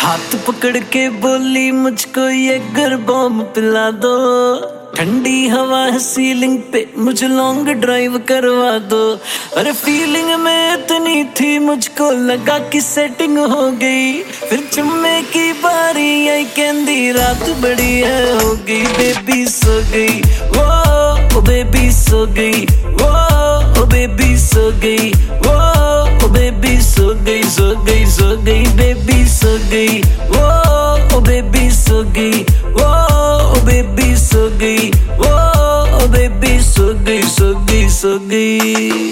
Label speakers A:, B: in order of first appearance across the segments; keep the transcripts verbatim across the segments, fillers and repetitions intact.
A: हाथ पकड़ के बोली मुझको ये गर बॉम्ब पिला दो, ठंडी हवा है सीलिंग पे मुझे लॉन्ग ड्राइव करवा दो। अरे फीलिंग में इतनी थी मुझको लगा कि सेटिंग हो गई, फिर चुम्मे की बारी आई कहंदी रात बड़ी है हो गई। बेबी सो गई वो ओ बेबी सो गई वो ओ बेबी सो गई वो ओ बेबी सो गई सो गई सो गई बेबी सो गई वो ओ बेबी सो गई वो ओ बेबी सो गई वो ओ बेबी सो गई सो गई सो गई।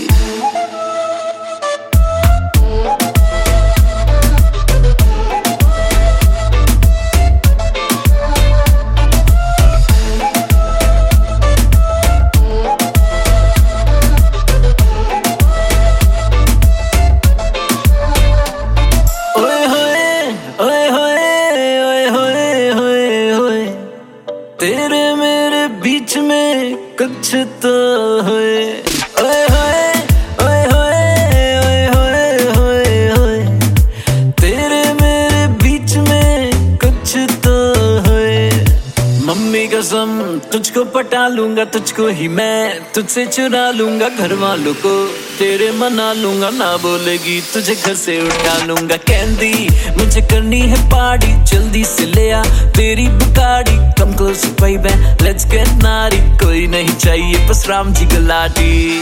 A: तेरे मेरे बीच में कुछ तो है, ओए होए ओए होए ओए होए होए होए। तेरे मेरे बीच में कुछ तो है, मम्मी कसम तुझको पटा लूंगा, तुझको ही मैं तुझसे चुरा लूंगा, घर वालों को तेरे मना लूंगा, ना बोलेगी तुझे घर से उठा लूंगा। कहंदी मुझे करनी है पार्टी जल्दी से ले आ तेरी बुगाड़ी, come close baby let's get नारी, कोई नहीं चाहिए बस राम जी गलाटी।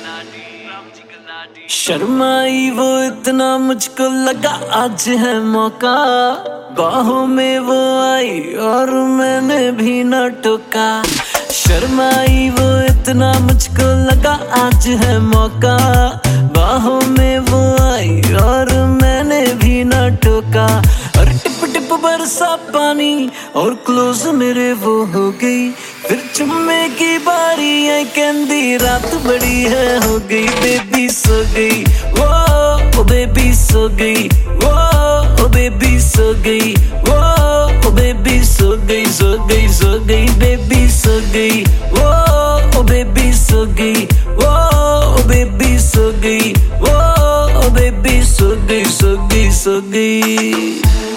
A: शर्माई वो इतना मुझको लगा आज है मौका, बाहों में वो आई और मैंने भी न टोका। शर्माई वो इतना मुझको लगा आज है मौका, बाहों में वो आई और मैंने भी न टोका। और टिप टिप बरसा पानी और क्लोज मेरे वो हो गई, फिर चुम्मे की बारी आई कहंदी रात बड़ी है हो गई। बेबी सो गई वो ओ बेबी सो गई वो ओ बेबी सो गई वो ओ बेबी सो गई सो गई सो गई बेबी सो गई वो ओ बेबी सो गई वो ओ बेबी सो गई वो ओ बेबी सो गई सो गई सो गई।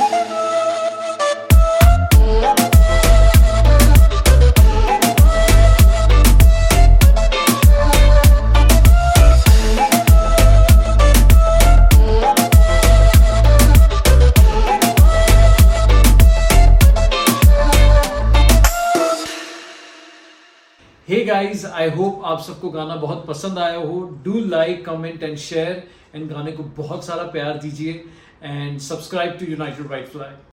B: हे गाइज, आई होप आप सबको गाना बहुत पसंद आया हो। Do like comment and share, and गाने को बहुत सारा प्यार दीजिए, and subscribe to United White fly.